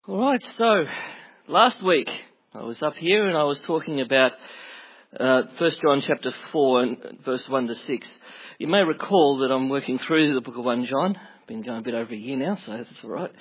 All right, so last week I was up here and I was talking about 1 John chapter 4 and verse 1 to 6. You may recall that I'm working through the book of 1 John. Been going a bit over a year now, so that's all right.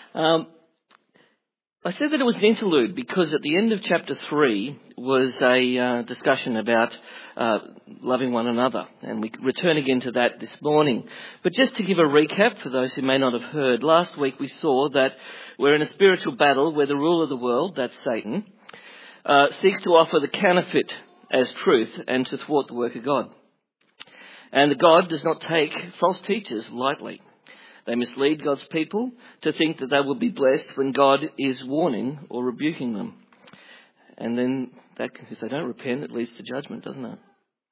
I said that it was an interlude because at the end of chapter 3 was a discussion about loving one another, and we return again to that this morning. But just to give a recap for those who may not have heard, last week we saw that we're in a spiritual battle where the ruler of the world, that's Satan, seeks to offer the counterfeit as truth and to thwart the work of God. And God does not take false teachers lightly. They mislead God's people to think that they will be blessed when God is warning or rebuking them. And then, if they don't repent, it leads to judgment, doesn't it?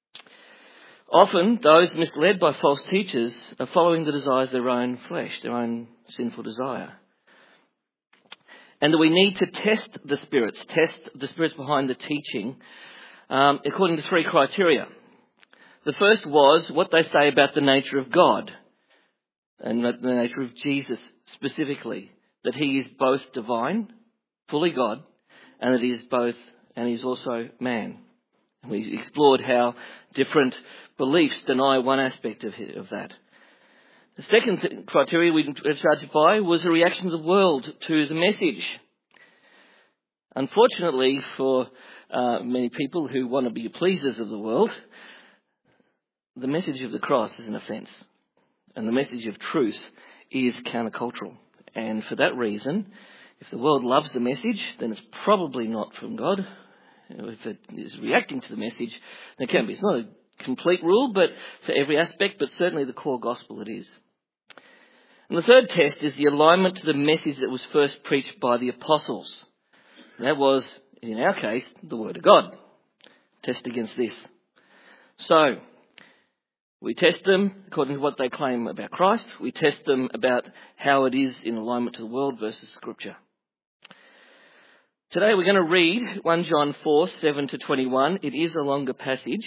Often, those misled by false teachers are following the desires of their own flesh, their own sinful desire. And that we need to test the spirits behind the teaching, according to 3 criteria. The first was what they say about the nature of God. And the nature of Jesus specifically, that he is both divine, fully God, and that he is also man. And we explored how different beliefs deny one aspect of that. The second criteria we started by was the reaction of the world to the message. Unfortunately for many people who want to be pleasers of the world, the message of the cross is an offence. And the message of truth is countercultural. And for that reason, if the world loves the message, then it's probably not from God. If it is reacting to the message, then it can be. It's not a complete rule, but for every aspect, but certainly the core gospel it is. And the third test is the alignment to the message that was first preached by the apostles. And that was, in our case, the Word of God. Test against this. So, we test them according to what they claim about Christ. We test them about how it is in alignment to the world versus Scripture. Today we're going to read 1 John 4, 7 to 21. It is a longer passage.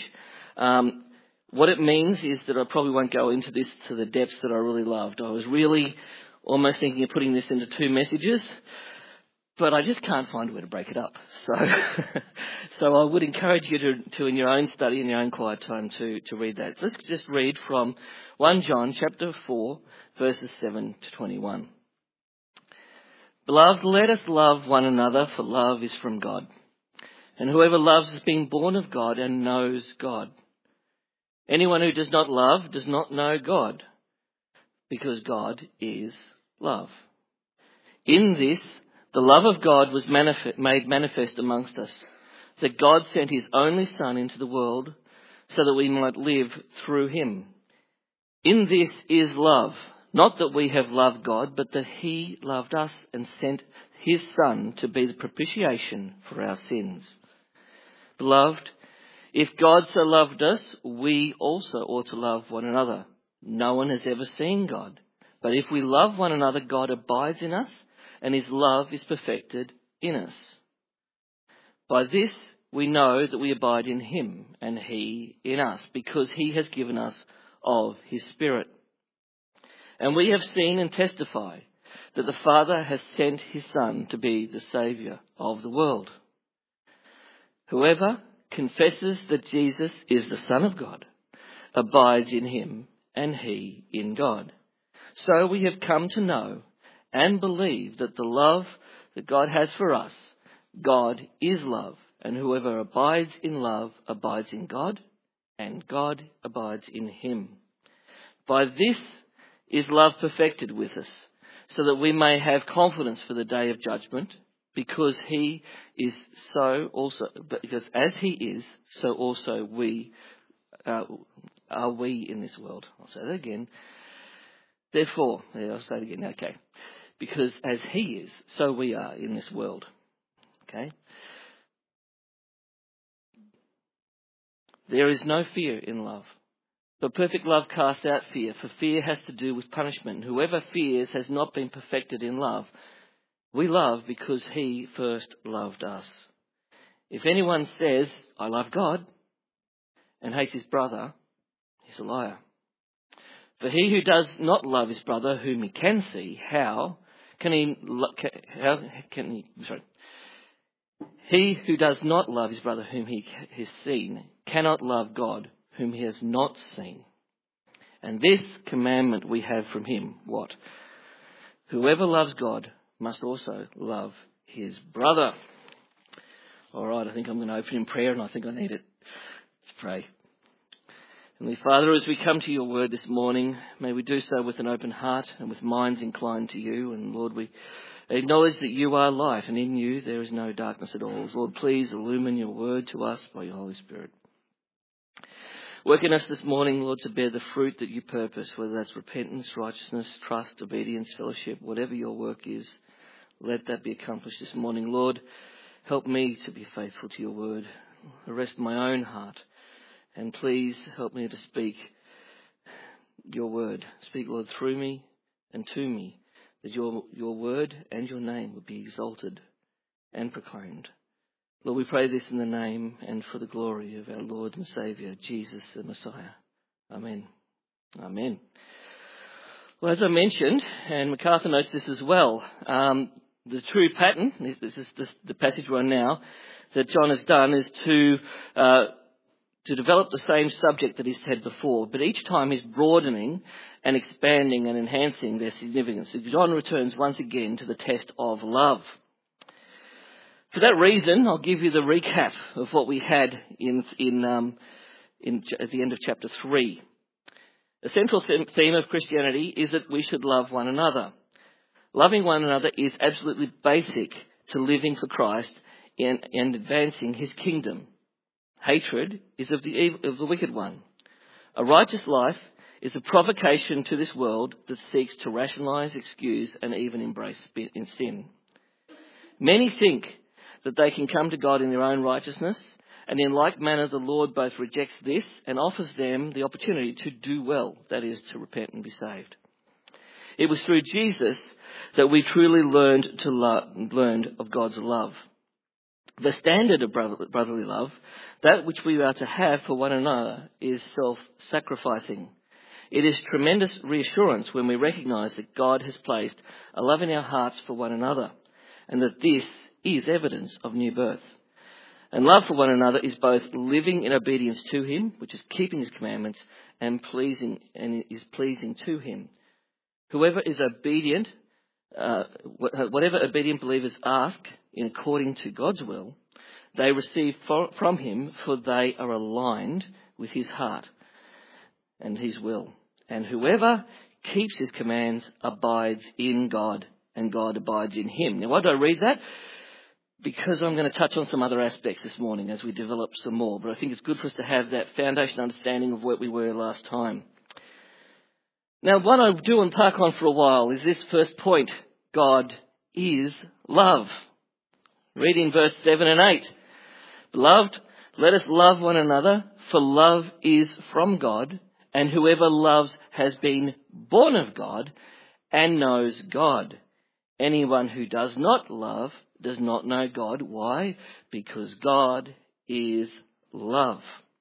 What it means is that I probably won't go into this to the depths that I really loved. I was really almost thinking of putting this into 2 messages, but I just can't find a way to break it up. So I would encourage you to in your own study, in your own quiet time, to read that. So let's just read from 1 John chapter 4, verses 7 to 21. Beloved, let us love one another, for love is from God. And whoever loves is being born of God and knows God. Anyone who does not love does not know God, because God is love. In this, the love of God was made manifest amongst us, that God sent his only Son into the world so that we might live through him. In this is love, not that we have loved God, but that he loved us and sent his Son to be the propitiation for our sins. Beloved, if God so loved us, we also ought to love one another. No one has ever seen God, but if we love one another, God abides in us, and his love is perfected in us. By this we know that we abide in him and he in us, because he has given us of his Spirit. And we have seen and testify that the Father has sent his Son to be the Saviour of the world. Whoever confesses that Jesus is the Son of God abides in him and he in God. So we have come to know and believe that the love that God has for us, God is love, and whoever abides in love abides in God, and God abides in him. By this is love perfected with us, so that we may have confidence for the day of judgment, because he is so also, because as he is, so also we are we in this world. I'll say that again. Therefore, I'll say it again. Okay. Because as he is, so we are in this world. Okay? There is no fear in love. But perfect love casts out fear, for fear has to do with punishment. And whoever fears has not been perfected in love. We love because he first loved us. If anyone says, I love God, and hates his brother, he's a liar. For he who does not love his brother whom he can see, how He who does not love his brother whom he has seen cannot love God whom he has not seen. And this commandment we have from him, what? Whoever loves God must also love his brother. All right, I think I'm going to open in prayer, and I think I need it. Let's pray. Heavenly Father, as we come to your word this morning, may we do so with an open heart and with minds inclined to you. And Lord, we acknowledge that you are light, and in you there is no darkness at all. Lord, please illumine your word to us by your Holy Spirit. Work in us this morning, Lord, to bear the fruit that you purpose, whether that's repentance, righteousness, trust, obedience, fellowship, whatever your work is. Let that be accomplished this morning. Lord, help me to be faithful to your word. Arrest my own heart. And please help me to speak your word. Speak, Lord, through me and to me, that your word and your name would be exalted and proclaimed. Lord, we pray this in the name and for the glory of our Lord and Saviour, Jesus the Messiah. Amen. Amen. Well, as I mentioned, and MacArthur notes this as well, the true pattern, this is the passage we're on now, that John has done is to develop the same subject that he's had before, but each time he's broadening and expanding and enhancing their significance. So John returns once again to the test of love. For that reason, I'll give you the recap of what we had at the end of chapter 3. The central theme of Christianity is that we should love one another. Loving one another is absolutely basic to living for Christ and advancing his kingdom. Hatred is of the wicked one. A righteous life is a provocation to this world that seeks to rationalise, excuse, and even embrace sin. Many think that they can come to God in their own righteousness, and in like manner the Lord both rejects this and offers them the opportunity to do well, that is, to repent and be saved. It was through Jesus that we truly learned of God's love. The standard of brotherly love, that which we are to have for one another, is self-sacrificing. It is tremendous reassurance when we recognise that God has placed a love in our hearts for one another, and that this is evidence of new birth. And love for one another is both living in obedience to him, which is keeping his commandments, and is pleasing to him. Whoever is obedient, whatever obedient believers ask in according to God's will, they receive from him, for they are aligned with his heart and his will. And whoever keeps his commands abides in God, and God abides in him. Now, why do I read that? Because I'm going to touch on some other aspects this morning as we develop some more. But I think it's good for us to have that foundation understanding of where we were last time. Now, what I do want to park on for a while is this first point. God is love. Reading verse 7 and 8. Beloved, let us love one another, for love is from God, and whoever loves has been born of God and knows God. Anyone who does not love does not know God. Why? Because God is love.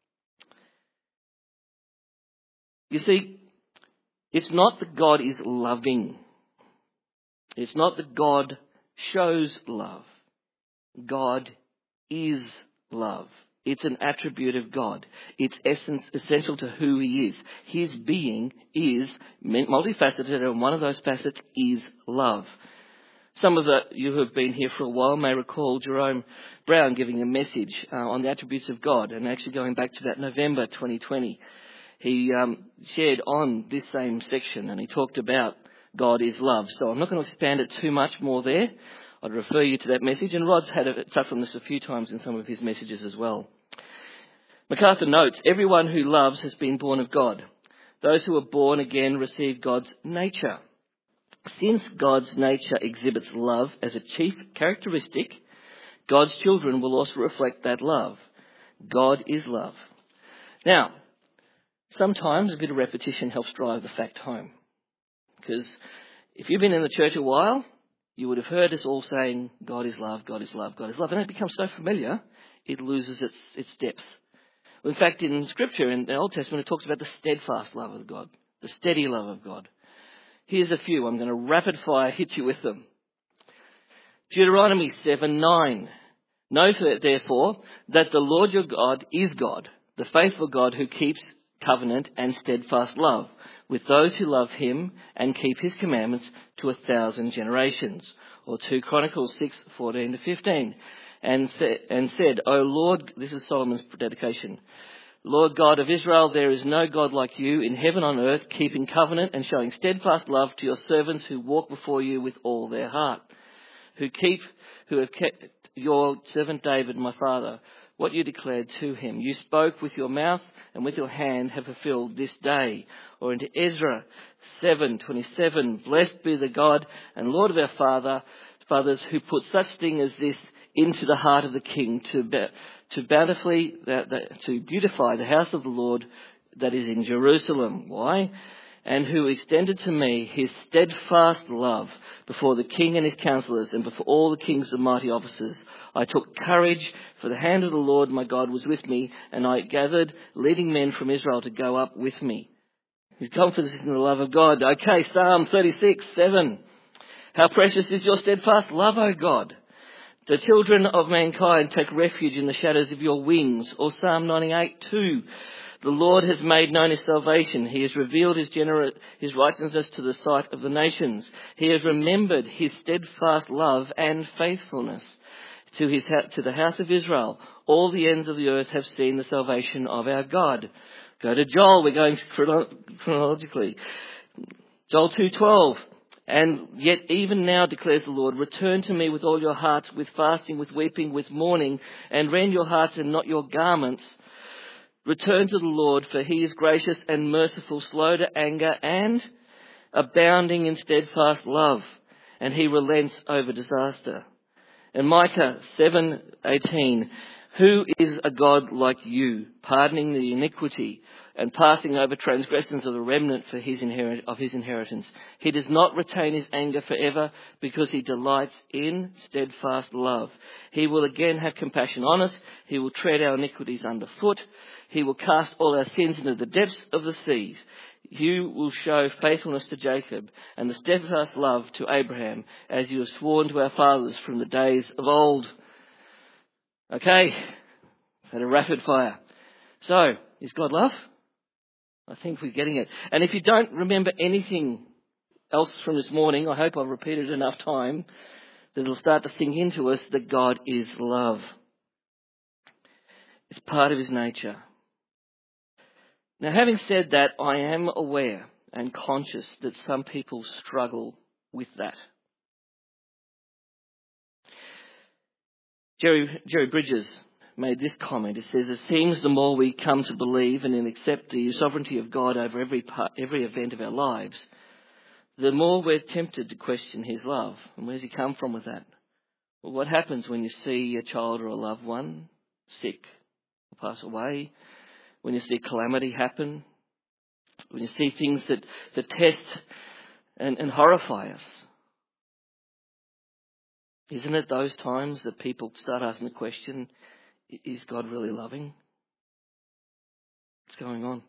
You see, it's not that God is loving. It's not that God shows love. God is love. It's an attribute of God. It's essential to who he is. His being is multifaceted, and one of those facets is love. Some of you who have been here for a while may recall Jerome Brown giving a message on the attributes of God, and actually going back to about November 2020. He shared on this same section, and he talked about God is love. So I'm not going to expand it too much more there. I'd refer you to that message, and Rod's had a touch on this a few times in some of his messages as well. MacArthur notes, everyone who loves has been born of God. Those who are born again receive God's nature. Since God's nature exhibits love as a chief characteristic, God's children will also reflect that love. God is love. Now, sometimes a bit of repetition helps drive the fact home. Because if you've been in the church a while, you would have heard us all saying, God is love, God is love, God is love. And it becomes so familiar, it loses its depth. In fact, in Scripture, in the Old Testament, it talks about the steadfast love of God, the steady love of God. Here's a few. I'm going to rapid fire hit you with them. Deuteronomy 7:9. Know therefore that the Lord your God is God, the faithful God who keeps covenant and steadfast love with those who love him and keep his commandments to 1,000 generations. Or 2 Chronicles 6:14-15. And said, O Lord, this is Solomon's dedication, Lord God of Israel, there is no God like you in heaven on earth, keeping covenant and showing steadfast love to your servants who walk before you with all their heart, who have kept your servant David, my father, what you declared to him. You spoke with your mouth and with your hand have fulfilled this day. Or into Ezra 7:27, blessed be the God and Lord of our fathers who put such thing as this into the heart of the king to beautify the house of the Lord that is in Jerusalem. Why? And who extended to me his steadfast love before the king and his counselors and before all the kings and mighty officers. I took courage, for the hand of the Lord my God was with me, and I gathered leading men from Israel to go up with me. His confidence is in the love of God. Okay, Psalm 36:7. How precious is your steadfast love, O God. The children of mankind take refuge in the shadows of your wings. Or Psalm 98:2. The Lord has made known his salvation. He has revealed his righteousness to the sight of the nations. He has remembered his steadfast love and faithfulness to the house of Israel. All the ends of the earth have seen the salvation of our God. Go to Joel. We're going chronologically. Joel 2:12. And yet even now, declares the Lord, return to me with all your hearts, with fasting, with weeping, with mourning, and rend your hearts and not your garments. Return to the Lord, for he is gracious and merciful, slow to anger, and abounding in steadfast love, and he relents over disaster. And Micah 7:18, who is a God like you, pardoning the iniquity and passing over transgressions of the remnant of his inheritance. He does not retain his anger forever, because he delights in steadfast love. He will again have compassion on us. He will tread our iniquities underfoot. He will cast all our sins into the depths of the seas. You will show faithfulness to Jacob and the steadfast love to Abraham, as you have sworn to our fathers from the days of old. Okay, had a rapid fire. So, is God love? I think we're getting it. And if you don't remember anything else from this morning, I hope I've repeated it enough time that it'll start to sink into us that God is love. It's part of his nature. Now, having said that, I am aware and conscious that some people struggle with that. Jerry Bridges made this comment. It says, it seems the more we come to believe and accept the sovereignty of God over every event of our lives, the more we're tempted to question his love. And where's he come from with that? Well, what happens when you see a child or a loved one sick or pass away? When you see calamity happen? When you see things that test and horrify us? Isn't it those times that people start asking the question, is God really loving? What's going on?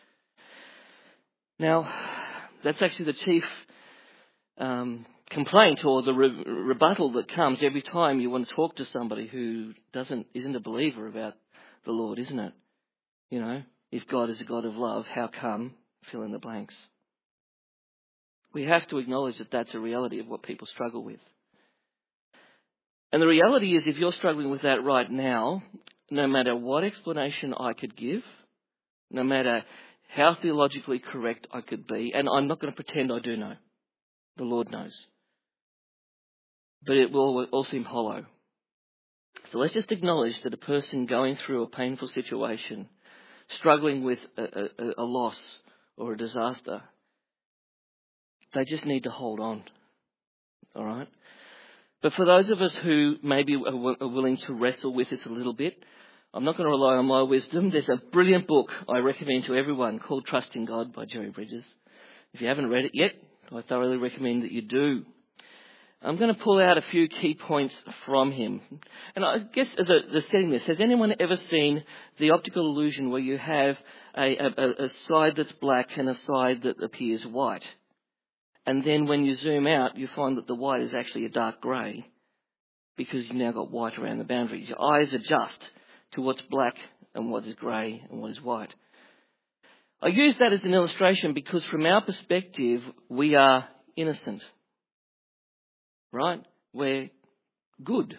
Now, that's actually the chief complaint or the rebuttal that comes every time you want to talk to somebody who isn't a believer about the Lord, isn't it? You know, if God is a God of love, how come? Fill in the blanks. We have to acknowledge that that's a reality of what people struggle with. And the reality is, if you're struggling with that right now, no matter what explanation I could give, no matter how theologically correct I could be, and I'm not going to pretend I do know. The Lord knows. But it will all seem hollow. So let's just acknowledge that a person going through a painful situation, struggling with a loss or a disaster, they just need to hold on. All right? But for those of us who maybe are willing to wrestle with this a little bit, I'm not going to rely on my wisdom. There's a brilliant book I recommend to everyone called Trusting God by Jerry Bridges. If you haven't read it yet, I thoroughly recommend that you do. I'm going to pull out a few key points from him. And I guess as a setting this, has anyone ever seen the optical illusion where you have a side that's black and a side that appears white? And then when you zoom out, you find that the white is actually a dark grey because you've now got white around the boundaries. Your eyes adjust to what's black and what is grey and what is white. I use that as an illustration because from our perspective, we are innocent. Right? We're good.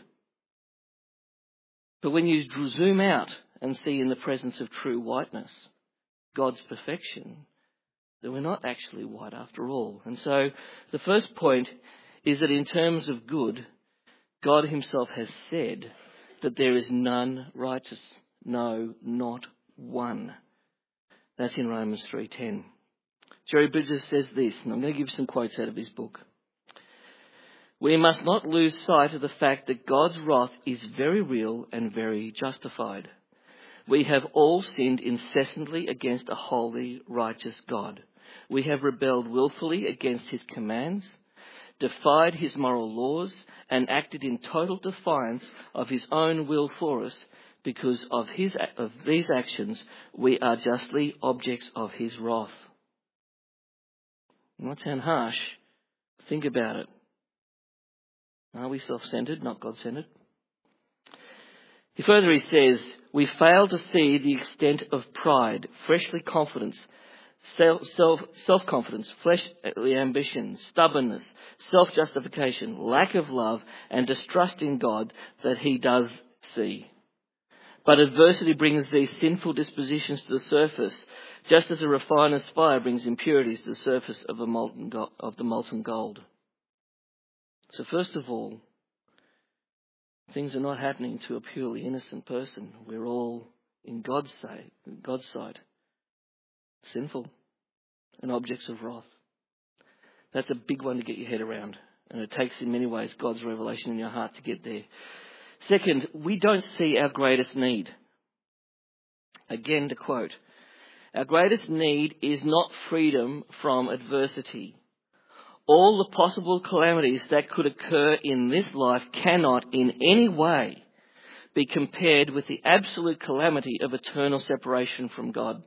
But when you zoom out and see in the presence of true whiteness, God's perfection, that we're not actually white after all. And so the first point is that in terms of good, God himself has said that there is none righteous. No, not one. That's in Romans 3:10. Jerry Bridges says this, and I'm going to give some quotes out of his book. We must not lose sight of the fact that God's wrath is very real and very justified. We have all sinned incessantly against a holy, righteous God. We have rebelled willfully against his commands, defied his moral laws, and acted in total defiance of his own will for us. Because of these actions, we are justly objects of his wrath. Not sound harsh. Think about it. Are we self-centered, not God-centered? Further he says, we fail to see the extent of pride, fleshly confidence, self-confidence, fleshly ambition, stubbornness, self-justification, lack of love, and distrust in God that he does see. But adversity brings these sinful dispositions to the surface, just as a refiner's fire brings impurities to the surface of the molten gold. So first of all, things are not happening to a purely innocent person. We're all, in God's sight, sinful and objects of wrath. That's a big one to get your head around. And it takes, in many ways, God's revelation in your heart to get there. Second, we don't see our greatest need. Again, to quote, our greatest need is not freedom from adversity. All the possible calamities that could occur in this life cannot in any way be compared with the absolute calamity of eternal separation from God.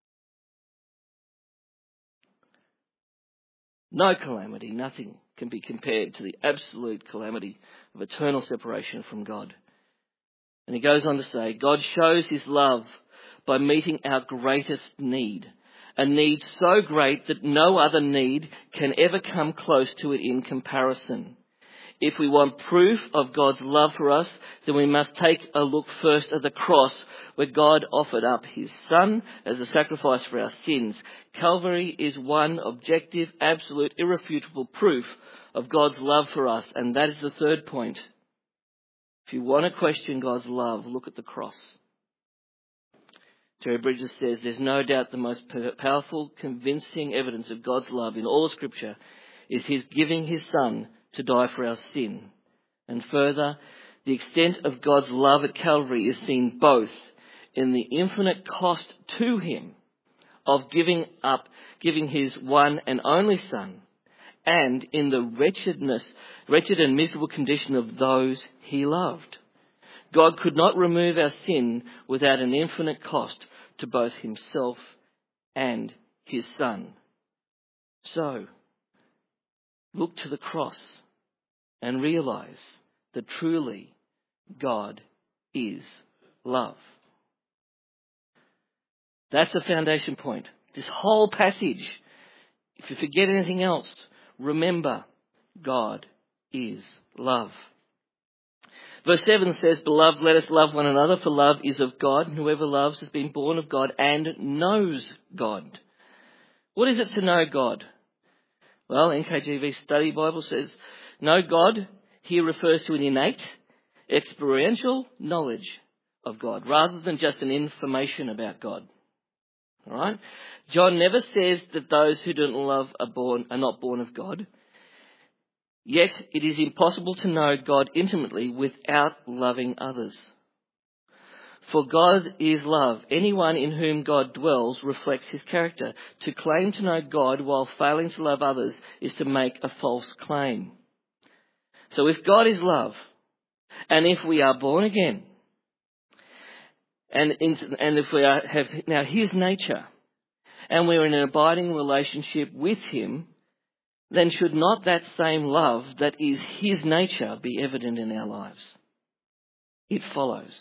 No calamity, nothing can be compared to the absolute calamity of eternal separation from God. And he goes on to say, God shows his love by meeting our greatest need, a need so great that no other need can ever come close to it in comparison. If we want proof of God's love for us, then we must take a look first at the cross, where God offered up his Son as a sacrifice for our sins. Calvary is one objective, absolute, irrefutable proof of God's love for us, and that is the third point. If you want to question God's love, look at the cross. Jerry Bridges says, there's no doubt the most powerful, convincing evidence of God's love in all of Scripture is his giving his Son to die for our sin. And further, the extent of God's love at Calvary is seen both in the infinite cost to him of giving his one and only Son, and in the wretched and miserable condition of those he loved. God could not remove our sin without an infinite cost to both himself and his Son. So, look to the cross and realize that truly God is love. That's the foundation point. This whole passage, if you forget anything else, remember God is love. Verse 7 says, Beloved, let us love one another, for love is of God, and whoever loves has been born of God and knows God. What is it to know God? Well, NKJV Study Bible says, know God here refers to an innate, experiential knowledge of God, rather than just an information about God. All right? John never says that those who don't love are not born of God. Yet it is impossible to know God intimately without loving others. For God is love. Anyone in whom God dwells reflects his character. To claim to know God while failing to love others is to make a false claim. So if God is love, and if we are born again, and if we have now his nature, and we're in an abiding relationship with him, then should not that same love that is his nature be evident in our lives? It follows.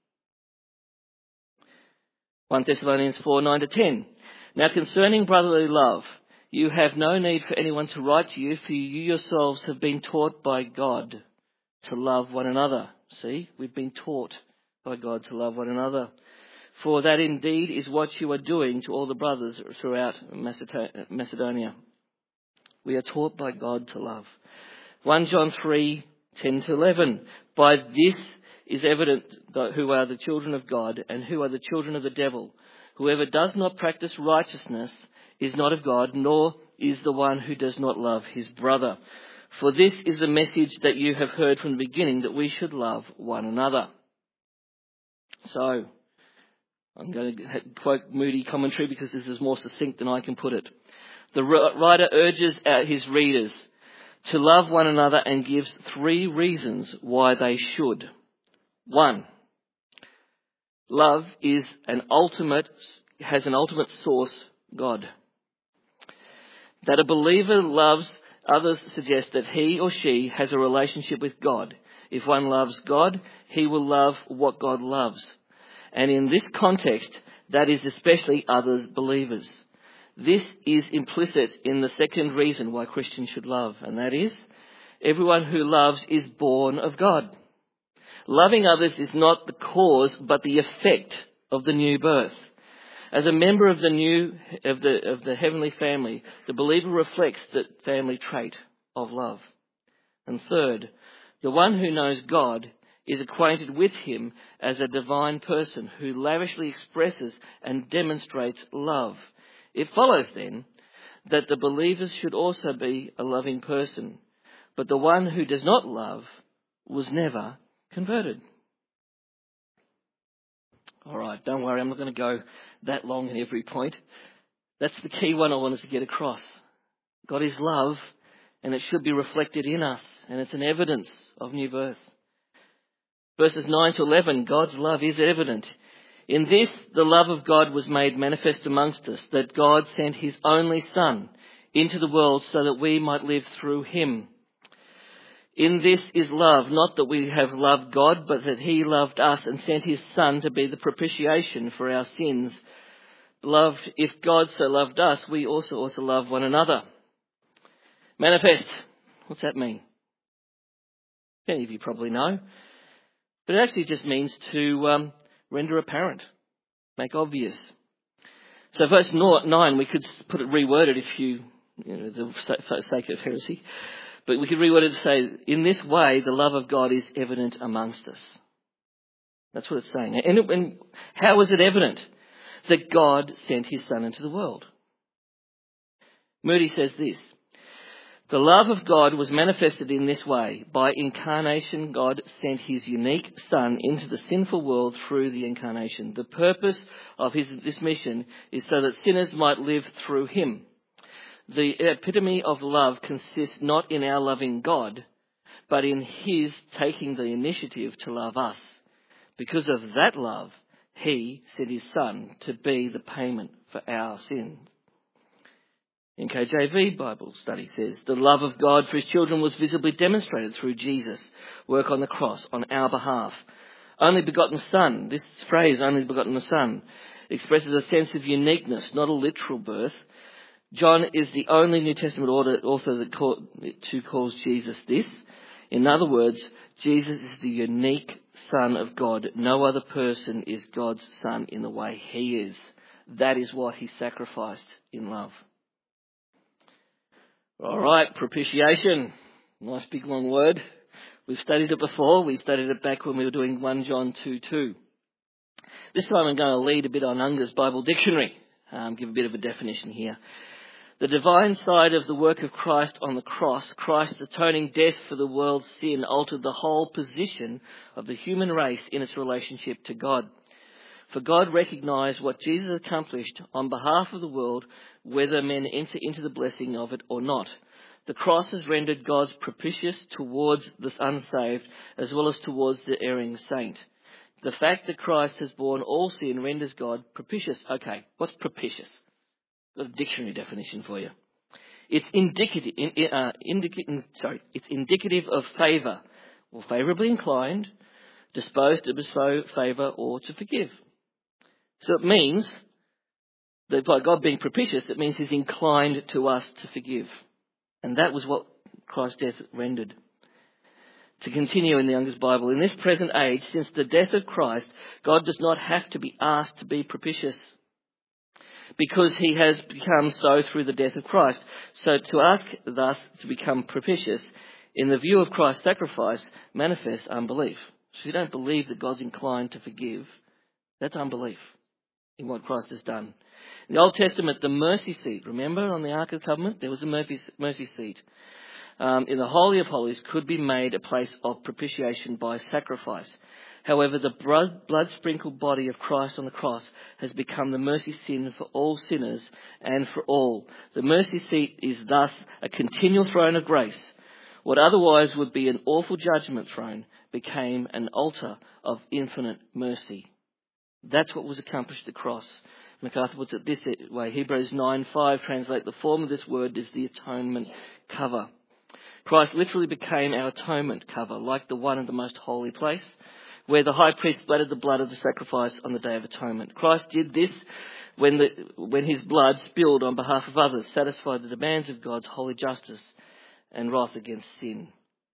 1 Thessalonians 4, 9-10. Now concerning brotherly love, you have no need for anyone to write to you, for you yourselves have been taught by God to love one another. See, we've been taught by God to love one another. For that indeed is what you are doing to all the brothers throughout Macedonia. We are taught by God to love. 1 John 3, 10-11. By this is evident who are the children of God and who are the children of the devil. Whoever does not practice righteousness is not of God, nor is the one who does not love his brother. For this is the message that you have heard from the beginning, that we should love one another. So, I'm going to quote Moody commentary because this is more succinct than I can put it. The writer urges his readers to love one another and gives 3 reasons why they should. 1, love has an ultimate source, God. That a believer loves others suggests that he or she has a relationship with God. If one loves God, he will love what God loves. And in this context, that is especially other believers. This is implicit in the second reason why Christians should love, and that is, everyone who loves is born of God. Loving others is not the cause, but the effect of the new birth. As a member of the heavenly family, the believer reflects that family trait of love. And third, the one who knows God is acquainted with him as a divine person who lavishly expresses and demonstrates love. It follows then that the believers should also be a loving person, but the one who does not love was never converted. All right, don't worry, I'm not going to go that long in every point. That's the key one I want us to get across. God is love, and it should be reflected in us, and it's an evidence of new birth. Verses 9-11, God's love is evident. In this, the love of God was made manifest amongst us, that God sent his only Son into the world so that we might live through him. In this is love, not that we have loved God, but that he loved us and sent his Son to be the propitiation for our sins. Beloved, if God so loved us, we also ought to love one another. Manifest. What's that mean? Many of you probably know. But it actually just means to render apparent, make obvious. So verse 9, we could put it reworded the sake of heresy. But we could reword it to say, in this way, the love of God is evident amongst us. That's what it's saying. And how is it evident? That God sent his Son into the world. Moody says this, the love of God was manifested in this way. By incarnation, God sent his unique Son into the sinful world through the incarnation. The purpose of this mission is so that sinners might live through him. The epitome of love consists not in our loving God, but in his taking the initiative to love us. Because of that love, he sent his Son to be the payment for our sins. NKJV Bible study says, the love of God for his children was visibly demonstrated through Jesus' work on the cross on our behalf. Only begotten Son, this phrase, only begotten Son, expresses a sense of uniqueness, not a literal birth. John is the only New Testament author that calls Jesus this. In other words, Jesus is the unique Son of God. No other person is God's Son in the way he is. That is what he sacrificed in love. All right, propitiation. Nice big long word. We've studied it before. We studied it back when we were doing 1 John 2:2. This time I'm going to lead a bit on Unger's Bible Dictionary. Give a bit of a definition here. The divine side of the work of Christ on the cross, Christ's atoning death for the world's sin, altered the whole position of the human race in its relationship to God. For God recognised what Jesus accomplished on behalf of the world, whether men enter into the blessing of it or not. The cross has rendered God propitious towards the unsaved as well as towards the erring saint. The fact that Christ has borne all sin renders God propitious. Okay, what's propitious? Got a dictionary definition for you. It's indicative of favour, or favourably inclined, disposed to bestow favour or to forgive. So it means that by God being propitious, it means he's inclined to us to forgive. And that was what Christ's death rendered. To continue in the Young's Bible, in this present age, since the death of Christ, God does not have to be asked to be propitious, because he has become so through the death of Christ. So to ask thus to become propitious, in the view of Christ's sacrifice, manifests unbelief. So if you don't believe that God's inclined to forgive, that's unbelief in what Christ has done. In the Old Testament, the mercy seat, remember on the Ark of the Covenant, there was a mercy seat. In the Holy of Holies could be made a place of propitiation by sacrifice. However, the blood-sprinkled body of Christ on the cross has become the mercy seat for all sinners and for all. The mercy seat is thus a continual throne of grace. What otherwise would be an awful judgment throne became an altar of infinite mercy. That's what was accomplished at the cross. MacArthur puts it this way: Hebrews 9:5 translate the form of this word is the atonement cover. Christ literally became our atonement cover, like the one in the most holy place, where the high priest splattered the blood of the sacrifice on the Day of Atonement. Christ did this when his blood spilled on behalf of others, satisfied the demands of God's holy justice and wrath against sin.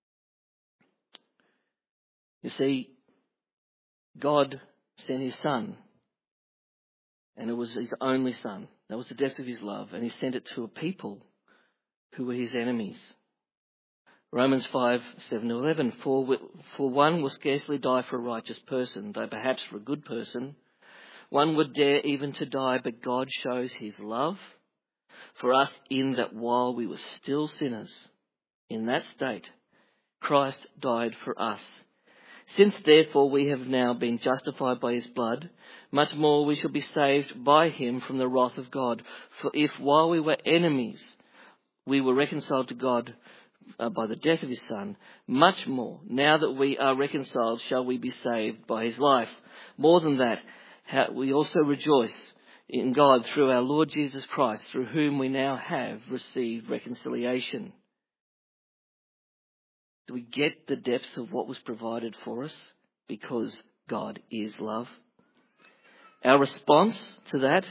You see, God sent his Son, and it was his only Son. That was the depth of his love, and he sent it to a people who were his enemies. Romans 5:7-11. For one will scarcely die for a righteous person, though perhaps for a good person one would dare even to die, but God shows his love for us in that while we were still sinners, in that state, Christ died for us. Since therefore we have now been justified by his blood, much more we shall be saved by him from the wrath of God. For if while we were enemies we were reconciled to God by the death of his Son, much more, now that we are reconciled, shall we be saved by his life. More than that, we also rejoice in God through our Lord Jesus Christ, through whom we now have received reconciliation. Do we get the depth of what was provided for us? Because God is love. Our response to that: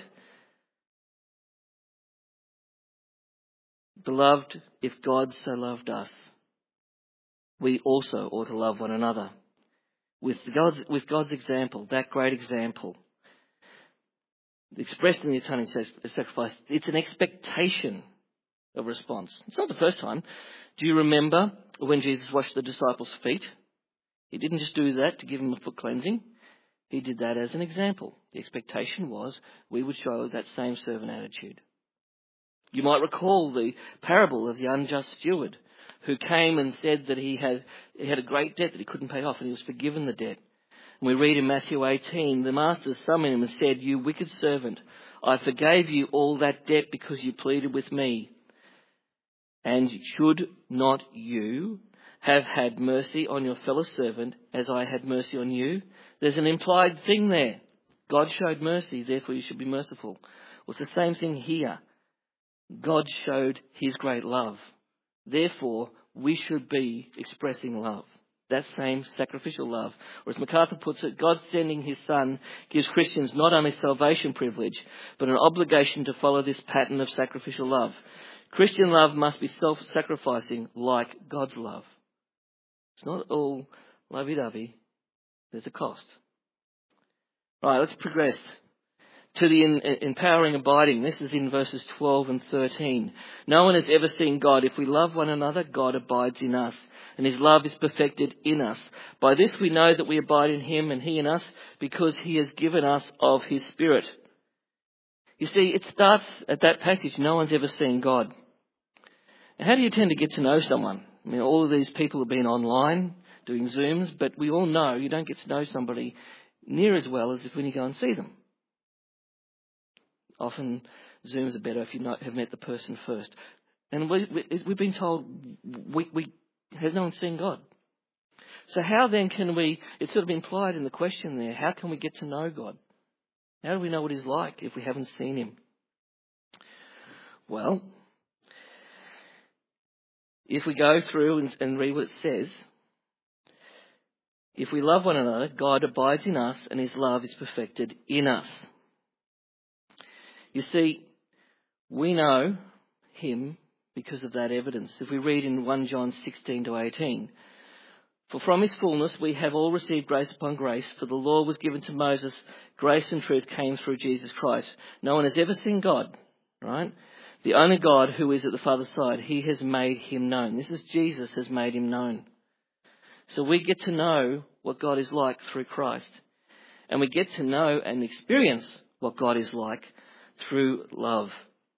Beloved, if God so loved us, we also ought to love one another. With God's example, that great example, expressed in the atoning sacrifice, it's an expectation of response. It's not the first time. Do you remember when Jesus washed the disciples' feet? He didn't just do that to give them a foot cleansing. He did that as an example. The expectation was we would show that same servant attitude. You might recall the parable of the unjust steward who came and said that he had a great debt that he couldn't pay off, and he was forgiven the debt. And we read in Matthew 18, the master summoned him and said, "You wicked servant, I forgave you all that debt because you pleaded with me. And should not you have had mercy on your fellow servant as I had mercy on you?" There's an implied thing there. God showed mercy, therefore you should be merciful. Well, it's the same thing here. God showed his great love. Therefore, we should be expressing love. That same sacrificial love. Or as MacArthur puts it, God sending his Son gives Christians not only salvation privilege, but an obligation to follow this pattern of sacrificial love. Christian love must be self-sacrificing like God's love. It's not all lovey-dovey. There's a cost. Right, let's progress to the empowering abiding. This is in verses 12 and 13. No one has ever seen God. If we love one another, God abides in us, and his love is perfected in us. By this we know that we abide in him and he in us, because he has given us of his Spirit. You see, it starts at that passage, no one's ever seen God. And how do you tend to get to know someone? I mean, all of these people have been online doing Zooms, but we all know you don't get to know somebody near as well as if when you go and see them. Often Zooms are better if you have met the person first. And we've been told we have no one seen God. So how then can we, it's sort of implied in the question there, how can we get to know God? How do we know what he's like if we haven't seen him? Well, if we go through and read what it says, if we love one another, God abides in us and his love is perfected in us. You see, we know him because of that evidence. If we read in 1 John 16 to 18, for from his fullness we have all received grace upon grace, for the law was given to Moses, grace and truth came through Jesus Christ. No one has ever seen God, right? The only God who is at the Father's side, he has made him known. This is Jesus has made him known. So we get to know what God is like through Christ. And we get to know and experience what God is like through love.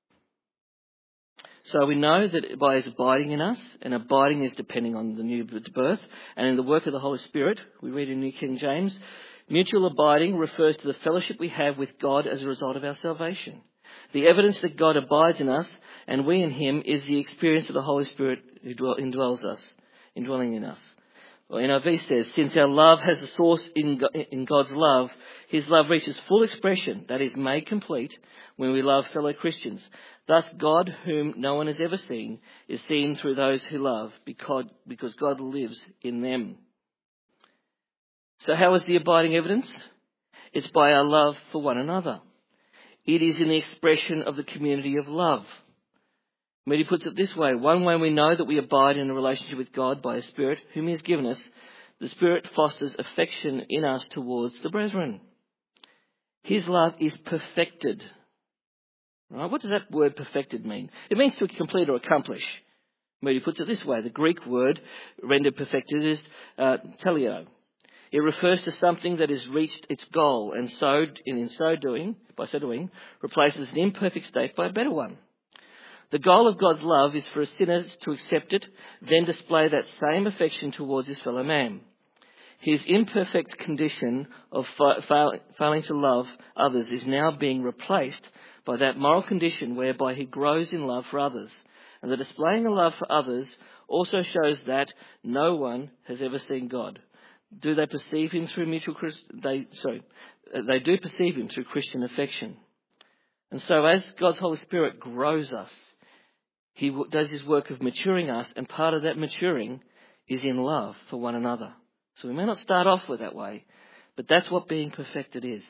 So we know that by his abiding in us, and abiding is depending on the new birth, and in the work of the Holy Spirit, we read in New King James, mutual abiding refers to the fellowship we have with God as a result of our salvation. The evidence that God abides in us and we in him is the experience of the Holy Spirit indwelling in us. Well, NIV says, since our love has a source in God's love, his love reaches full expression, that is, made complete, when we love fellow Christians. Thus, God, whom no one has ever seen, is seen through those who love, because God lives in them. So how is the abiding evidence? It's by our love for one another. It is in the expression of the community of love. Moody puts it this way, one way we know that we abide in a relationship with God by His Spirit, whom He has given us, the Spirit fosters affection in us towards the brethren. His love is perfected. Right? What does that word perfected mean? It means to complete or accomplish. Moody puts it this way, the Greek word rendered perfected is teleo. It refers to something that has reached its goal and in so doing, replaces an imperfect state by a better one. The goal of God's love is for a sinner to accept it, then display that same affection towards his fellow man. His imperfect condition of failing to love others is now being replaced by that moral condition whereby he grows in love for others. And the displaying of love for others also shows that no one has ever seen God. Do they perceive him through they do perceive him through Christian affection. And so as God's Holy Spirit grows us, He does his work of maturing us, and part of that maturing is in love for one another. So we may not start off with that way, but that's what being perfected is.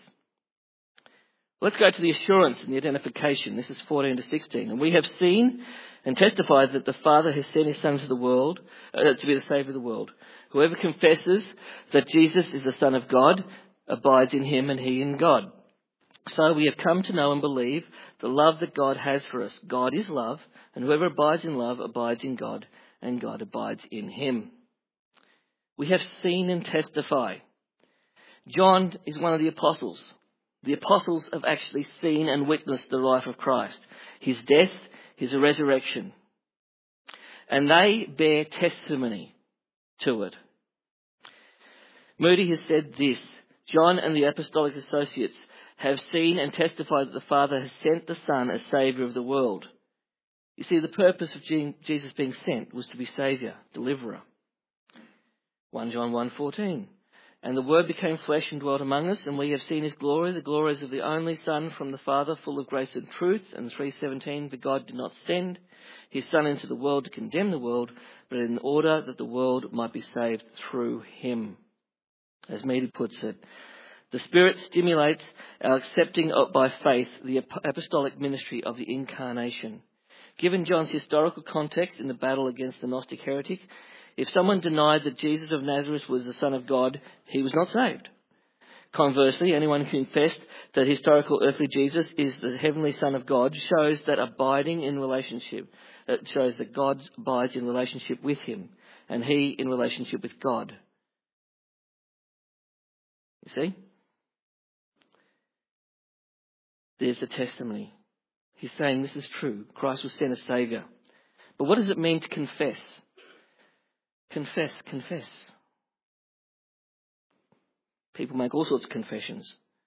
Let's go to the assurance and the identification. This is 14 to 16. And we have seen and testified that the Father has sent his Son to the world, to be the Saviour of the world. Whoever confesses that Jesus is the Son of God abides in him and he in God. So we have come to know and believe the love that God has for us. God is love, and whoever abides in love abides in God, and God abides in him. We have seen and testify. John is one of the apostles. The apostles have actually seen and witnessed the life of Christ, his death, his resurrection. And they bear testimony to it. Moody has said this, John and the apostolic associates have seen and testified that the Father has sent the Son as Saviour of the world. You see, the purpose of Jesus being sent was to be Saviour, Deliverer. 1 John 1:14. And the Word became flesh and dwelt among us, and we have seen his glory, the glories of the only Son from the Father, full of grace and truth. And 3:17, for God did not send his Son into the world to condemn the world, but in order that the world might be saved through him. As Moody puts it, the Spirit stimulates our accepting by faith the apostolic ministry of the Incarnation. Given John's historical context in the battle against the Gnostic heretic, if someone denied that Jesus of Nazareth was the Son of God, he was not saved. Conversely, anyone who confessed that historical earthly Jesus is the heavenly Son of God shows that God abides in relationship with him, and he in relationship with God. You see? There's the testimony. He's saying this is true. Christ was sent as Saviour. But what does it mean to confess? Confess. People make all sorts of confessions.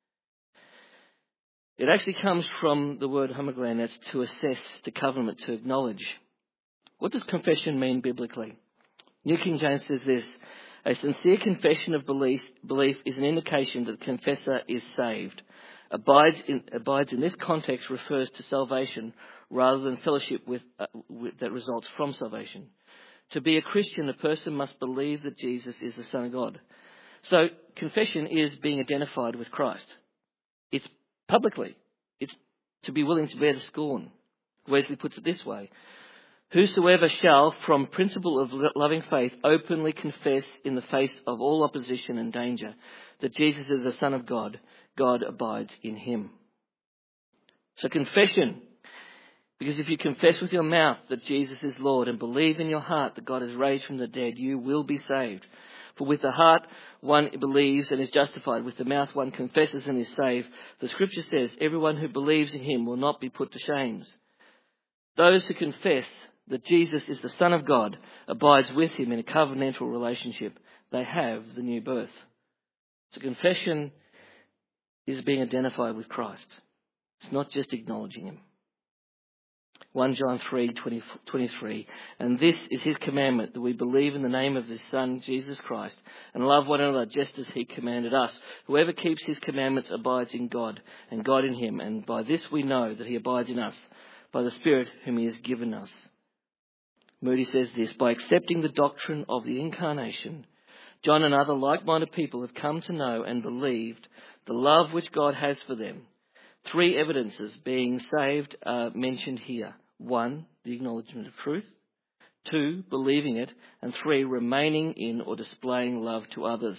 It actually comes from the word homoglan, that's to assess, to covenant, to acknowledge. What does confession mean biblically? New King James says this, a sincere confession of belief is an indication that the confessor is saved. Abides in this context refers to salvation rather than fellowship that results from salvation. To be a Christian, a person must believe that Jesus is the Son of God. So confession is being identified with Christ. It's publicly. It's to be willing to bear the scorn. Wesley puts it this way: whosoever shall, from principle of loving faith, openly confess in the face of all opposition and danger that Jesus is the Son of God, God abides in him. So confession. Because if you confess with your mouth that Jesus is Lord and believe in your heart that God has raised from the dead, you will be saved. For with the heart one believes and is justified. With the mouth one confesses and is saved. The scripture says, everyone who believes in him will not be put to shame. Those who confess that Jesus is the Son of God abides with him in a covenantal relationship. They have the new birth. So confession is being identified with Christ. It's not just acknowledging him. 1 John 3:23, and this is his commandment, that we believe in the name of his Son, Jesus Christ, and love one another just as he commanded us. Whoever keeps his commandments abides in God, and God in him, and by this we know that he abides in us, by the Spirit whom he has given us. Moody says this: by accepting the doctrine of the incarnation, John and other like-minded people have come to know and believed the love which God has for them. 3 evidences being saved are mentioned here. 1, the acknowledgement of truth. 2, believing it. And 3, remaining in or displaying love to others.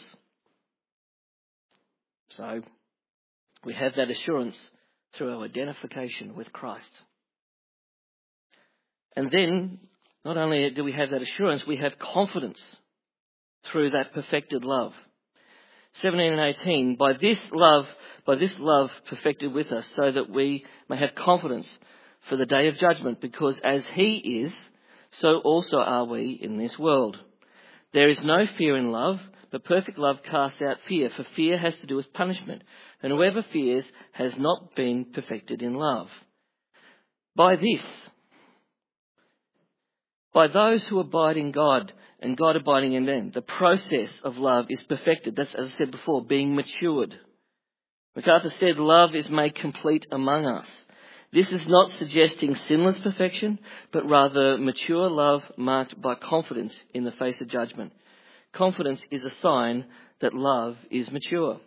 So, we have that assurance through our identification with Christ. And then, not only do we have that assurance, we have confidence through that perfected love. 17 and 18, by this love perfected with us, so that we may have confidence for the day of judgment, because as he is, so also are we in this world. There is no fear in love, but perfect love casts out fear, for fear has to do with punishment, and whoever fears has not been perfected in love. By those who abide in God, and God abiding in them, the process of love is perfected. That's, as I said before, being matured. MacArthur said, love is made complete among us. This is not suggesting sinless perfection, but rather mature love marked by confidence in the face of judgment. Confidence is a sign that love is mature.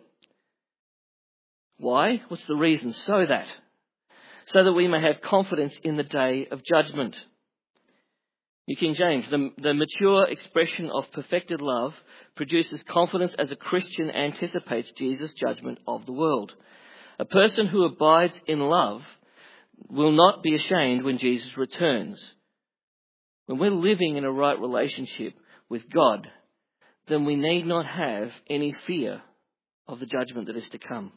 Why? What's the reason? So that we may have confidence in the day of judgment. New King James, the mature expression of perfected love produces confidence as a Christian anticipates Jesus' judgment of the world. A person who abides in love will not be ashamed when Jesus returns. When we're living in a right relationship with God, then we need not have any fear of the judgment that is to come.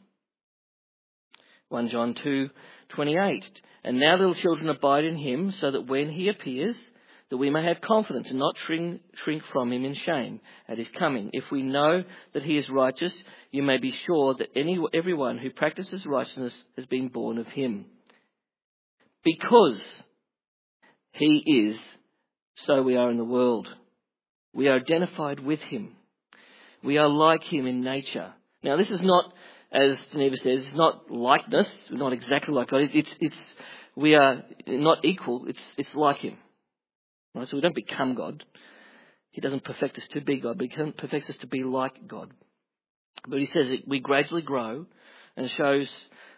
1 John 2:28, and now little children abide in him, so that when he appears, that we may have confidence and not shrink from him in shame at his coming. If we know that he is righteous, you may be sure that everyone who practices righteousness has been born of him. Because he is, so we are in the world. We are identified with him. We are like him in nature. Now, this is not, as Geneva says, it's not likeness. We're not exactly like God. We are not equal. It's like him. Right? So we don't become God. He doesn't perfect us to be God, but he perfects us to be like God. But he says we gradually grow and shows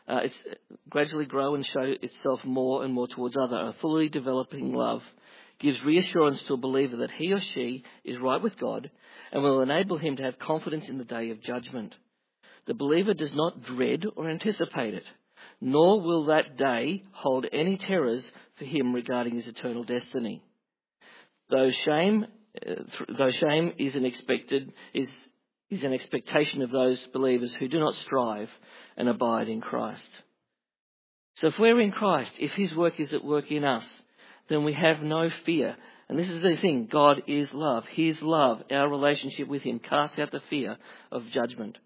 show itself more and more towards other. A fully developing love gives reassurance to a believer that he or she is right with God and will enable him to have confidence in the day of judgment. The believer does not dread or anticipate it, nor will that day hold any terrors for him regarding his eternal destiny. Though shame is an expectation of those believers who do not strive and abide in Christ. So if we're in Christ, if his work is at work in us, then we have no fear. And this is the thing, God is love. His love, our relationship with him, casts out the fear of judgment.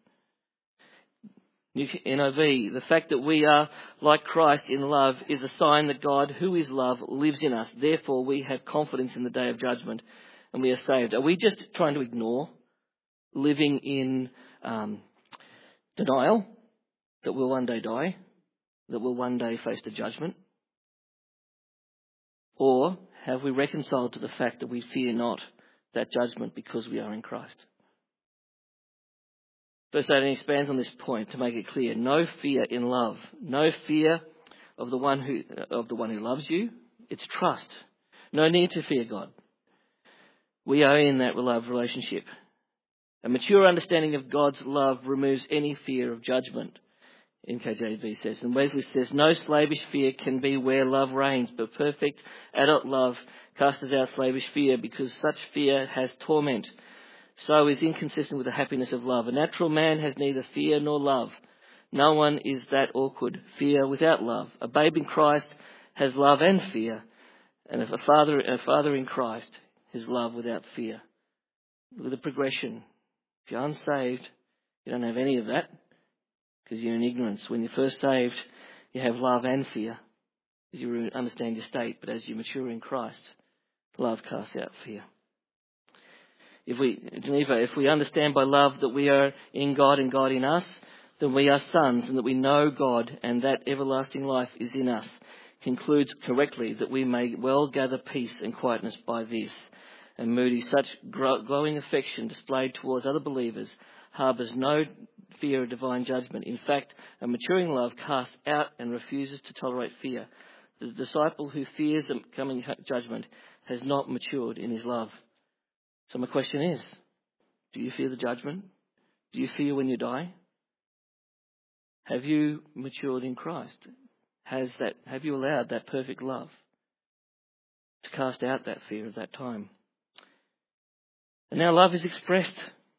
NIV, the fact that we are like Christ in love is a sign that God, who is love, lives in us. Therefore, we have confidence in the day of judgment and we are saved. Are we just trying to ignore, living in denial that we'll one day die, that we'll one day face the judgment? Or have we reconciled to the fact that we fear not that judgment because we are in Christ? Verse 18 expands on this point to make it clear. No fear in love. No fear of the one who loves you. It's trust. No need to fear God. We are in that love relationship. A mature understanding of God's love removes any fear of judgment, NKJV says. And Wesley says, no slavish fear can be where love reigns, but perfect adult love casts out slavish fear, because such fear has torment. So is inconsistent with the happiness of love. A natural man has neither fear nor love. No one is that awkward. Fear without love. A babe in Christ has love and fear. And if a father in Christ has love without fear. Look at the progression. If you're unsaved, you don't have any of that because you're in ignorance. When you're first saved, you have love and fear because you understand your state. But as you mature in Christ, love casts out fear. If we understand by love that we are in God and God in us, then we are sons and that we know God and that everlasting life is in us. Concludes correctly that we may well gather peace and quietness by this. And Moody, such glowing affection displayed towards other believers harbours no fear of divine judgment. In fact, a maturing love casts out and refuses to tolerate fear. The disciple who fears the coming judgment has not matured in his love. So my question is, do you fear the judgment? Do you fear when you die? Have you matured in Christ? Have you allowed that perfect love to cast out that fear at that time? And now love is expressed.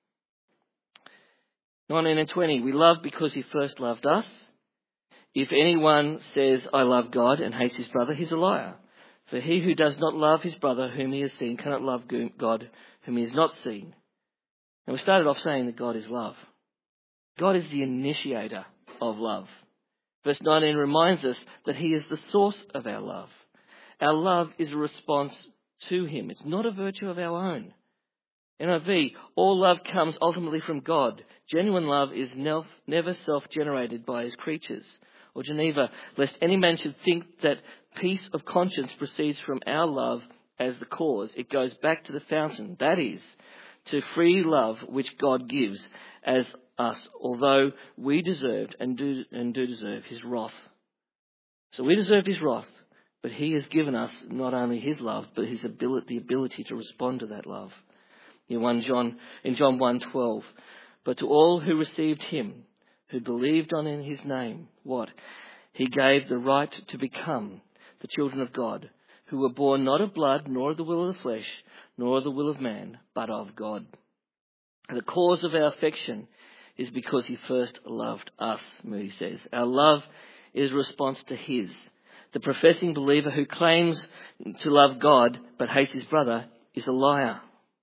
19 and 20. We love because he first loved us. If anyone says, I love God and hates his brother, he's a liar. For he who does not love his brother whom he has seen cannot love God whom he has not seen. And we started off saying that God is love. God is the initiator of love. Verse 19 reminds us that he is the source of our love. Our love is a response to him. It's not a virtue of our own. NIV, all love comes ultimately from God. Genuine love is never self-generated by his creatures. Or Geneva, lest any man should think that peace of conscience proceeds from our love as the cause. It goes back to the fountain, that is, to free love which God gives as us, although we deserved and do deserve his wrath. So we deserved his wrath, but he has given us not only his love, but the ability to respond to that love. In John 1:12, but to all who received him, who believed on in his name, what? He gave the right to become the children of God, who were born not of blood, nor of the will of the flesh, nor of the will of man, but of God. The cause of our affection is because he first loved us, Moody says. Our love is a response to his. The professing believer who claims to love God but hates his brother is a liar.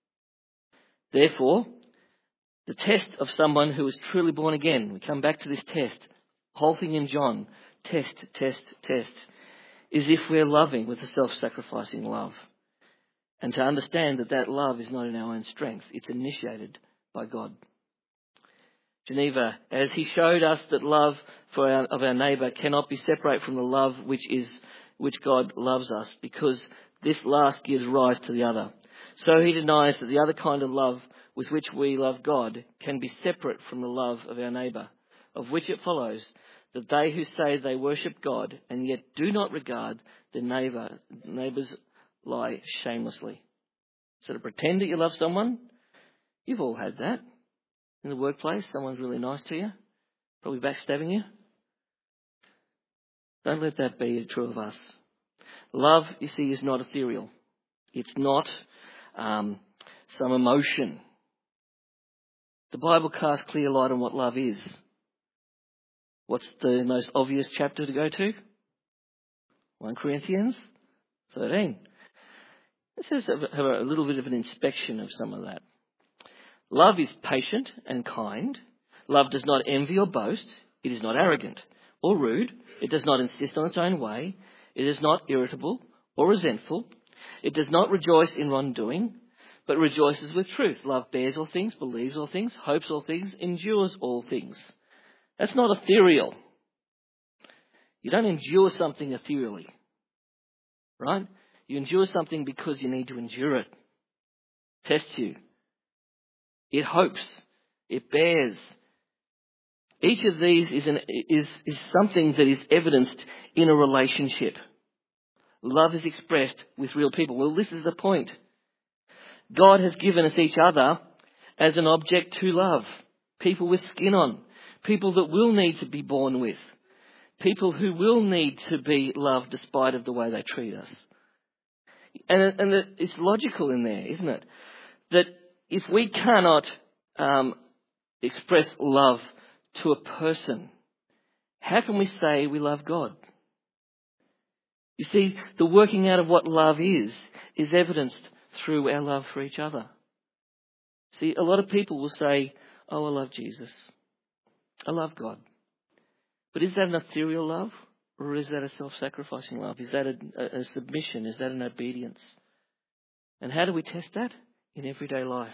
Therefore, the test of someone who is truly born again, we come back to this test, whole thing in John, test, is if we're loving with a self-sacrificing love. And to understand that love is not in our own strength, it's initiated by God. Geneva, as he showed us that love of our neighbour cannot be separate from the love which God loves us, because this last gives rise to the other. So he denies that the other kind of love with which we love God can be separate from the love of our neighbour, of which it follows that they who say they worship God and yet do not regard their neighbours lie shamelessly. So to pretend that you love someone, you've all had that. In the workplace, someone's really nice to you, probably backstabbing you. Don't let that be true of us. Love, you see, is not ethereal. It's not some emotion. The Bible casts clear light on what love is. What's the most obvious chapter to go to? 1 Corinthians 13. Let's just have a little bit of an inspection of some of that. Love is patient and kind. Love does not envy or boast. It is not arrogant or rude. It does not insist on its own way. It is not irritable or resentful. It does not rejoice in wrongdoing, but rejoices with truth. Love bears all things, believes all things, hopes all things, endures all things. That's not ethereal. You don't endure something ethereally, right? You endure something because you need to endure it. Tests you. It hopes. It bears. Each of these is something that is evidenced in a relationship. Love is expressed with real people. Well, this is the point. God has given us each other as an object to love. People with skin on. People that will need to be borne with. People who will need to be loved despite of the way they treat us. And it's logical in there, isn't it? That if we cannot express love to a person, how can we say we love God? You see, the working out of what love is evidenced through our love for each other. See, a lot of people will say, oh, I love Jesus. I love God. But is that an ethereal love? Or is that a self-sacrificing love? Is that a submission? Is that an obedience? And how do we test that? In everyday life.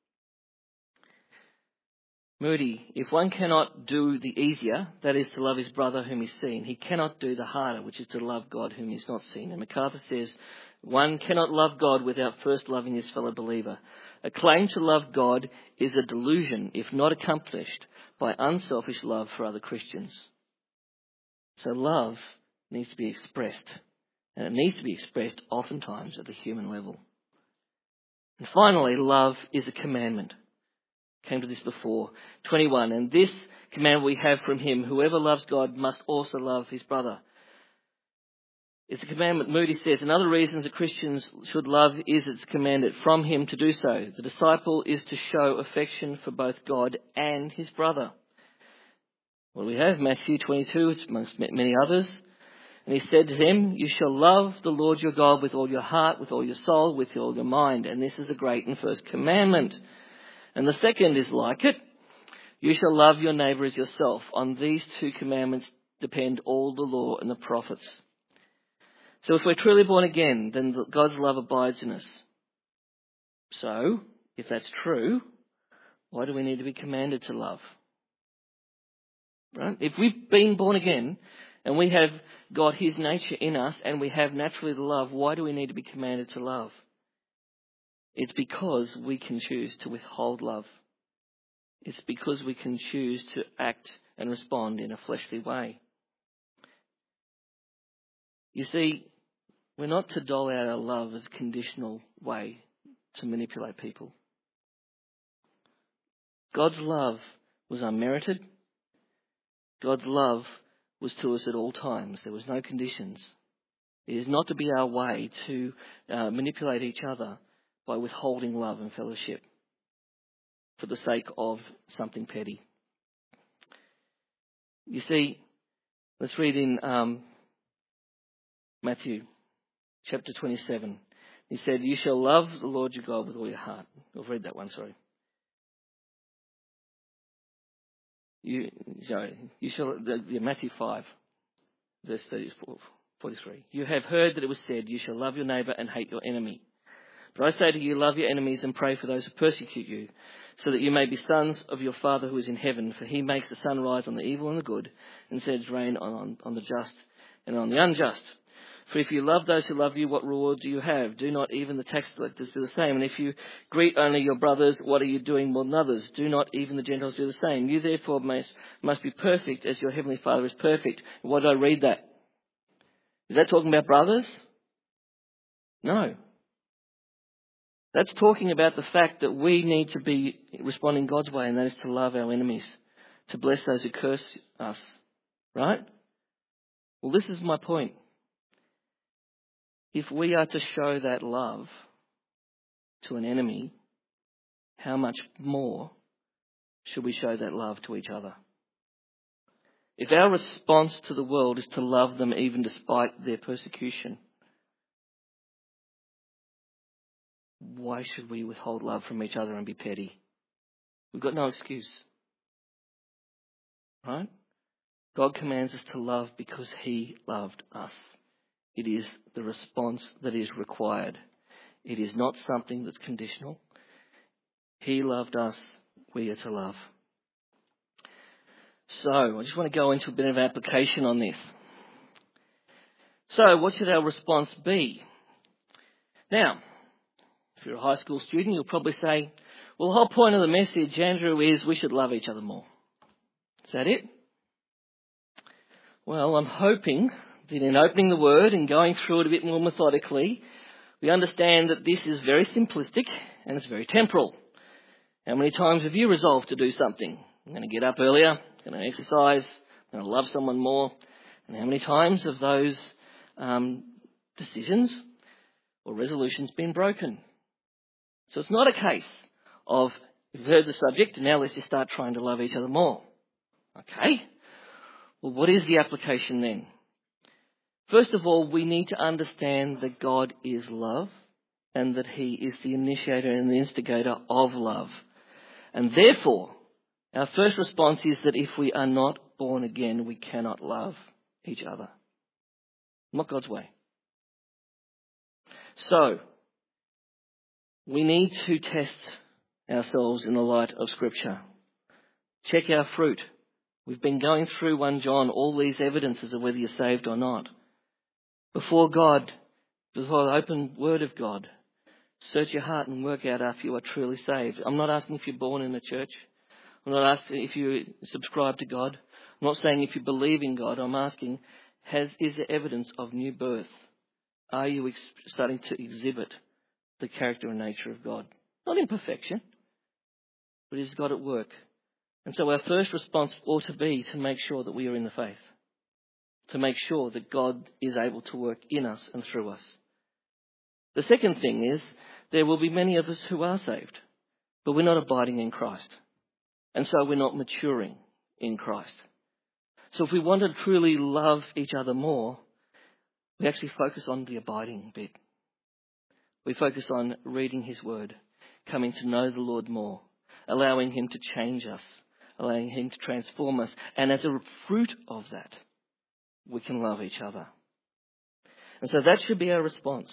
Moody, if one cannot do the easier, that is to love his brother whom he's seen, he cannot do the harder, which is to love God whom he's not seen. And MacArthur says, one cannot love God without first loving his fellow believer. A claim to love God is a delusion if not accomplished by unselfish love for other Christians. So love needs to be expressed, and it needs to be expressed oftentimes at the human level. And finally, love is a commandment. Came to this before. 21, and this command we have from him, whoever loves God must also love his brother. It's a commandment. Moody says, another reason that Christians should love is it's commanded from him to do so. The disciple is to show affection for both God and his brother. Well, we have Matthew 22, it's amongst many others. And he said to them, you shall love the Lord your God with all your heart, with all your soul, with all your mind. And this is the great and first commandment. And the second is like it. You shall love your neighbour as yourself. On these two commandments depend all the law and the prophets. So if we're truly born again, then God's love abides in us. So, if that's true, why do we need to be commanded to love? Right? If we've been born again and we have got his nature in us and we have naturally the love, why do we need to be commanded to love? It's because we can choose to withhold love. It's because we can choose to act and respond in a fleshly way. You see, we're not to dole out our love as a conditional way to manipulate people. God's love was unmerited. God's love was to us at all times. There was no conditions. It is not to be our way to manipulate each other by withholding love and fellowship for the sake of something petty. You see, let's read in Matthew chapter 27. He said, you shall love the Lord your God with all your heart. I've read that one, sorry. Matthew 5, verse 43. You have heard that it was said, you shall love your neighbour and hate your enemy. But I say to you, love your enemies and pray for those who persecute you, so that you may be sons of your Father who is in heaven. For he makes the sun rise on the evil and the good, and sends rain on the just and on the unjust. For if you love those who love you, what reward do you have? Do not even the tax collectors do the same? And if you greet only your brothers, what are you doing more than others? Do not even the Gentiles do the same? You therefore must be perfect as your heavenly Father is perfect. Why did I read that? Is that talking about brothers? No. That's talking about the fact that we need to be responding God's way, and that is to love our enemies, to bless those who curse us. Right? Well, this is my point. If we are to show that love to an enemy, how much more should we show that love to each other? If our response to the world is to love them even despite their persecution, why should we withhold love from each other and be petty? We've got no excuse. Right? God commands us to love because he loved us. It is the response that is required. It is not something that's conditional. He loved us. We are to love. So, I just want to go into a bit of application on this. So, what should our response be? Now, if you're a high school student, you'll probably say, well, the whole point of the message, Andrew, is we should love each other more. Is that it? Well, I'm hoping that in opening the Word and going through it a bit more methodically, we understand that this is very simplistic and it's very temporal. How many times have you resolved to do something? I'm going to get up earlier, I'm going to exercise, I'm going to love someone more. And how many times have those decisions or resolutions been broken? So it's not a case of, you've heard the subject, now let's just start trying to love each other more. Okay? Well, what is the application then? First of all, we need to understand that God is love and that He is the initiator and the instigator of love. And therefore, our first response is that if we are not born again, we cannot love each other. Not God's way. So, we need to test ourselves in the light of Scripture. Check our fruit. We've been going through 1 John, all these evidences of whether you're saved or not. Before God, before the open Word of God, search your heart and work out if you are truly saved. I'm not asking if you're born in a church. I'm not asking if you subscribe to God. I'm not saying if you believe in God. I'm asking, is there evidence of new birth? Are you starting to exhibit the character and nature of God? Not in perfection, but is God at work? And so our first response ought to be to make sure that we are in the faith, to make sure that God is able to work in us and through us. The second thing is, there will be many of us who are saved, but we're not abiding in Christ. And so we're not maturing in Christ. So if we want to truly love each other more, we actually focus on the abiding bit. We focus on reading His Word, coming to know the Lord more, allowing Him to change us, allowing Him to transform us. And as a fruit of that, we can love each other. And so that should be our response.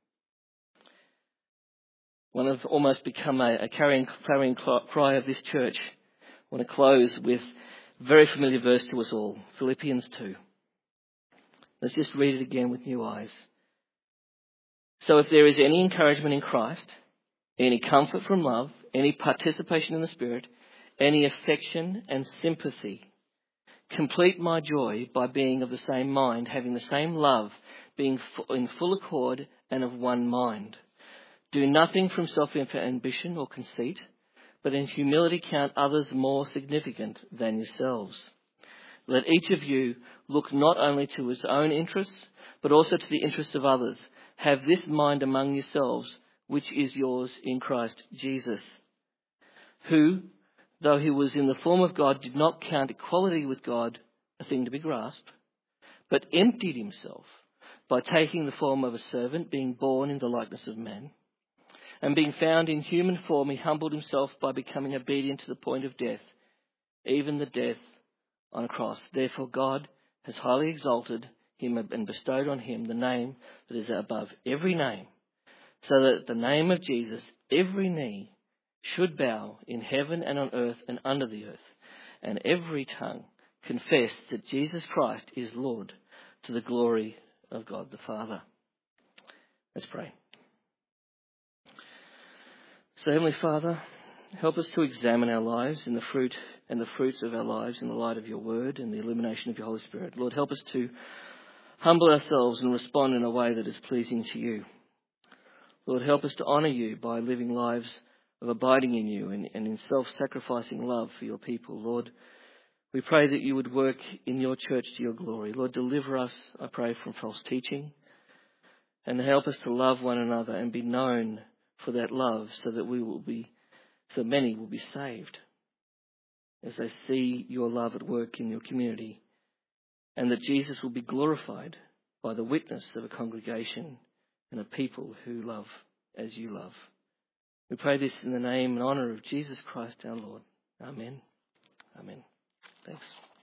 One have almost become a carrying cry of this church. I want to close with a very familiar verse to us all, Philippians 2. Let's just read it again with new eyes. So if there is any encouragement in Christ, any comfort from love, any participation in the Spirit, any affection and sympathy, complete my joy by being of the same mind, having the same love, being in full accord and of one mind. Do nothing from self-ambition or conceit, but in humility count others more significant than yourselves. Let each of you look not only to his own interests, but also to the interests of others. Have this mind among yourselves, which is yours in Christ Jesus, who, though he was in the form of God, did not count equality with God a thing to be grasped, but emptied himself by taking the form of a servant, being born in the likeness of men. And being found in human form, he humbled himself by becoming obedient to the point of death, even the death on a cross. Therefore God has highly exalted him and bestowed on him the name that is above every name, so that at the name of Jesus every knee should bow in heaven and on earth and under the earth, and every tongue confess that Jesus Christ is Lord, to the glory of God the Father. Let's pray. So, Heavenly Father, help us to examine our lives in the fruit and the fruits of our lives in the light of your word and the illumination of your Holy Spirit. Lord, help us to humble ourselves and respond in a way that is pleasing to you. Lord, help us to honour you by living lives of abiding in you and in self-sacrificing love for your people. Lord, we pray that you would work in your church to your glory. Lord, deliver us, I pray, from false teaching, and help us to love one another and be known for that love, so that many will be saved as they see your love at work in your community, and that Jesus will be glorified by the witness of a congregation and a people who love as you love. We pray this in the name and honour of Jesus Christ our Lord. Amen. Amen. Thanks.